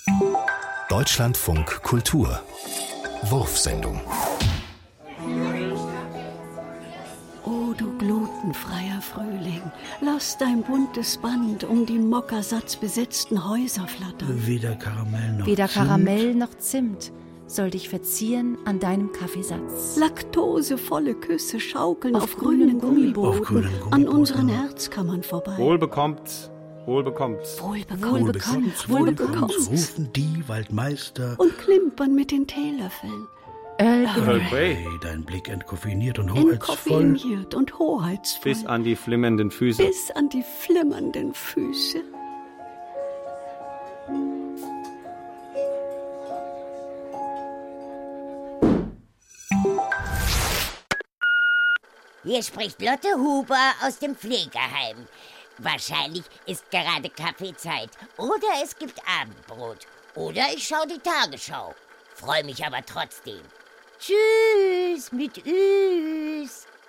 Deutschlandfunk Kultur Wurfsendung. O du glutenfreier Frühling, lass dein buntes Band um die mockersatzbesetzten Häuser flattern. Weder Karamell noch Zimt soll dich verzieren an deinem Kaffeesatz. Laktosevolle Küsse schaukeln auf grünen Gummibooten an unseren Herzkammern vorbei. Wohl bekommt's. Rufen die Waldmeister und klimpern mit den Teelöffeln. Earl Grey, dein Blick entkoffeiniert und hoheitsvoll. Entkoffeiniert und hoheitsvoll. Bis an die flimmernden Füße. Bis an die flimmernden Füße. Hier spricht Lotte Huber aus dem Pflegeheim. Wahrscheinlich ist gerade Kaffeezeit oder es gibt Abendbrot oder ich schaue die Tagesschau. Freue mich aber trotzdem. Tschüss mit Üs.